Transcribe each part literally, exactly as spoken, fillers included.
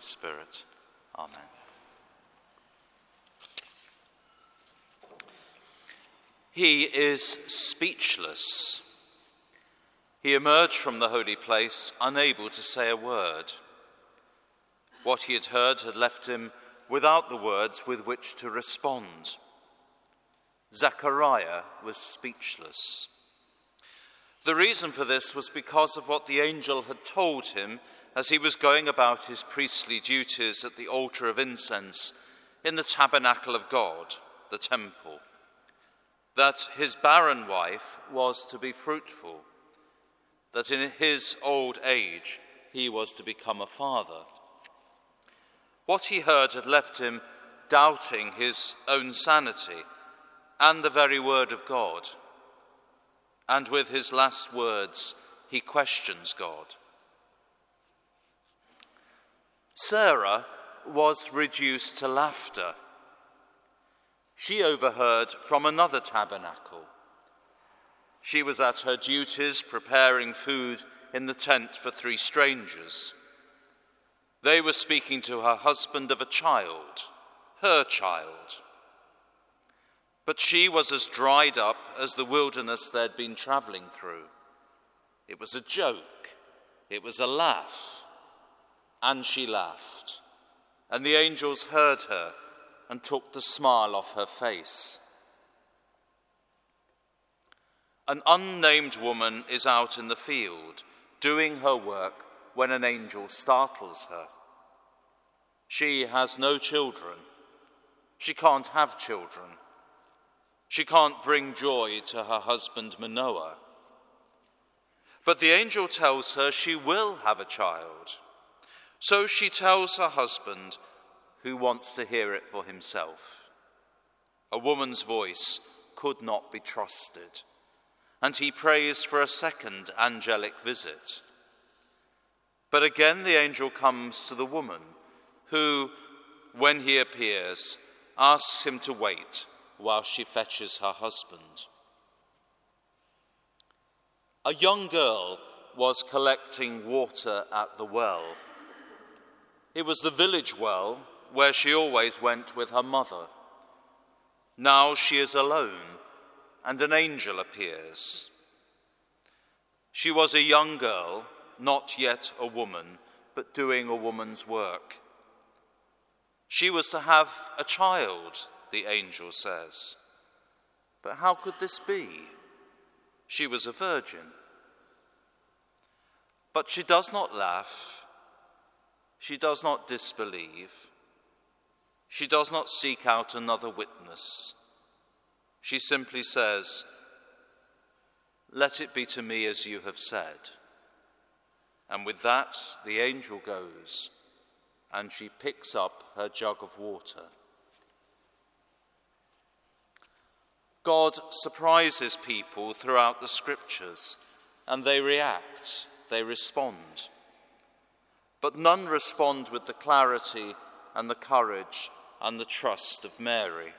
Spirit. Amen. He is speechless. He emerged from the holy place unable to say a word. What he had heard had left him without the words with which to respond. Zechariah was speechless. The reason for this was because of what the angel had told him as he was going about his priestly duties at the altar of incense in the tabernacle of God, the temple, that his barren wife was to be fruitful, that in his old age he was to become a father. What he heard had left him doubting his own sanity and the very word of God. And with his last words, he questions God. Sarah was reduced to laughter. She overheard from another tabernacle. She was at her duties preparing food in the tent for three strangers. They were speaking to her husband of a child, her child. But she was as dried up as the wilderness they'd been traveling through. It was a joke. It was a laugh. And she laughed. And the angels heard her and took the smile off her face. An unnamed woman is out in the field, doing her work when an angel startles her. She has no children. She can't have children. She can't bring joy to her husband Manoah. But the angel tells her she will have a child. So she tells her husband, who wants to hear it for himself. A woman's voice could not be trusted, and he prays for a second angelic visit. But again the angel comes to the woman, who, when he appears, asks him to wait while she fetches her husband. A young girl was collecting water at the well. It was the village well where she always went with her mother. Now she is alone, and an angel appears. She was a young girl, not yet a woman, but doing a woman's work. She was to have a child, the angel says. But how could this be? She was a virgin. But she does not laugh. She does not disbelieve. She does not seek out another witness. She simply says, "Let it be to me as you have said." And with that, the angel goes, and she picks up her jug of water. God surprises people throughout the scriptures, and they react, they respond. But none respond with the clarity and the courage and the trust of Mary.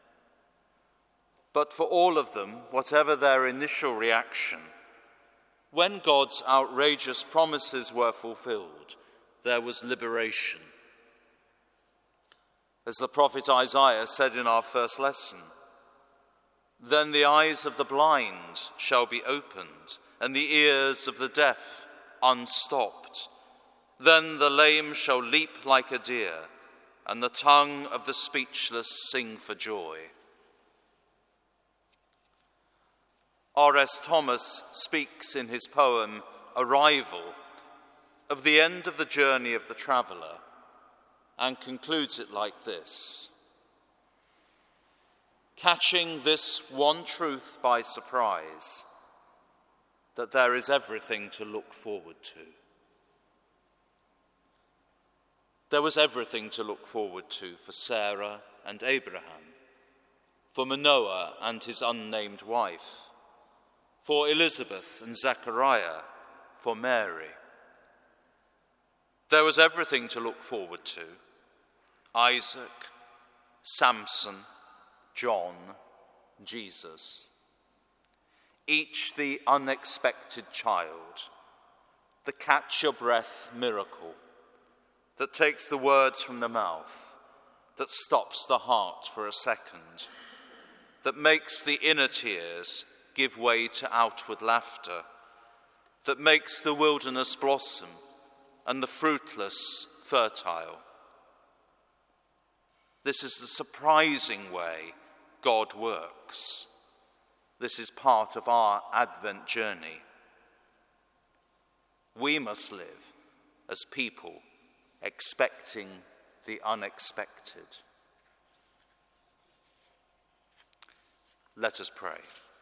But for all of them, whatever their initial reaction, when God's outrageous promises were fulfilled, there was liberation. As the prophet Isaiah said in our first lesson, "Then the eyes of the blind shall be opened, and the ears of the deaf unstopped. Then the lame shall leap like a deer, and the tongue of the speechless sing for joy." R S Thomas speaks in his poem, Arrival, of the end of the journey of the traveller, and concludes it like this: catching this one truth by surprise, that there is everything to look forward to. There was everything to look forward to for Sarah and Abraham, for Manoah and his unnamed wife, for Elizabeth and Zechariah, for Mary. There was everything to look forward to: Isaac, Samson, John, Jesus. Each the unexpected child, the catch-your-breath miracle, that takes the words from the mouth, that stops the heart for a second, that makes the inner tears give way to outward laughter, that makes the wilderness blossom and the fruitless fertile. This is the surprising way God works. This is part of our Advent journey. We must live as people expecting the unexpected. Let us pray.